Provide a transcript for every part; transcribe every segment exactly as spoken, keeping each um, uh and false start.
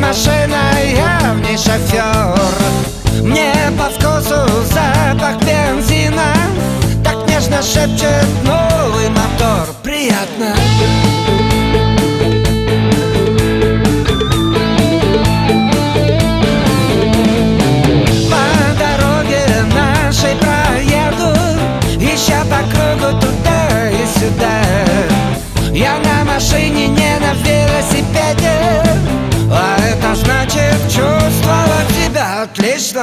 машина, я в ней шофер. Мне по вкусу запах бензина, так нежно шепчет новый мотор. Приятно. По дороге нашей проеду, ища по кругу туда и сюда. Я на машине, не на велосипеде, а это значит, чувствовать себя отлично.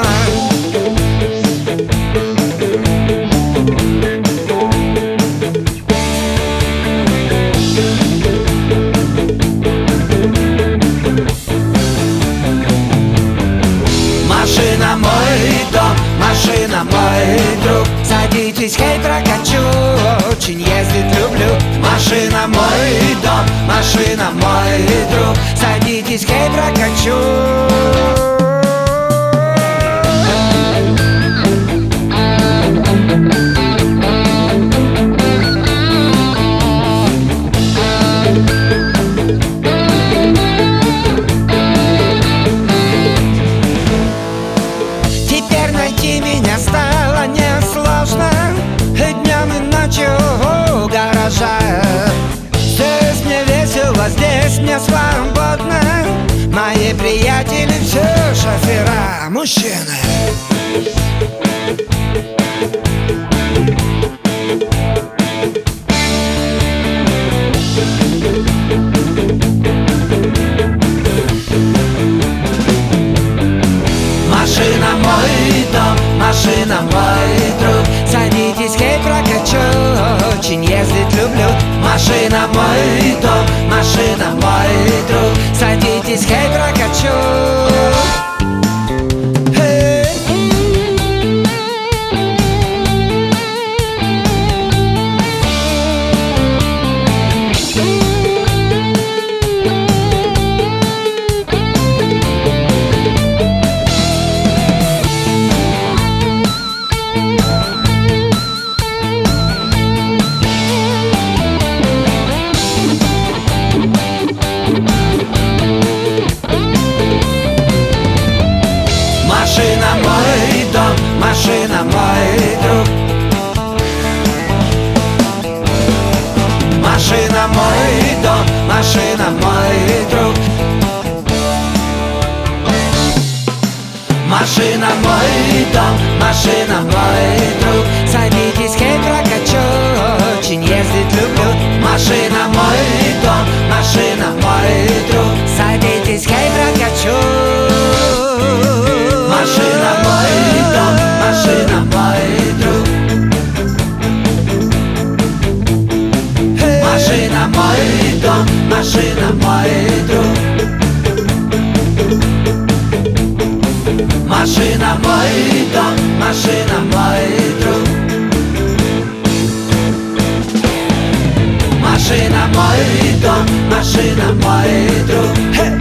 Машина мой дом, машина мой друг. Садитесь, хей, прокачу, очень ездить люблю. Машина мой дом, машина мой друг. Садитесь, хей, прокачу. Теперь найти меня стало несложно, днем и ночью у гаража. Здесь мне весело, здесь мне свободно. Мои приятели все шофера, мужчины. Машина мой дом, машина мой друг. Садитесь, хей, прокачу, очень ездить люблю. Машина мой дом, машина мой друг. Садитесь, хей, прокачу. Машина мой дом, машина мой друг. Машина мой дом, машина мой друг. Машина мой дом, машина мой друг. Садитесь, хей, прокачу, очень ездить люблю. Машина мой дом, машина мой друг. Садитесь, хей, прокачу. Машина мой дом, машина мой друг. Машина мой дом, машина мой друг. Машина мой дом, машина мой друг. Машина мой дом, машина мой друг.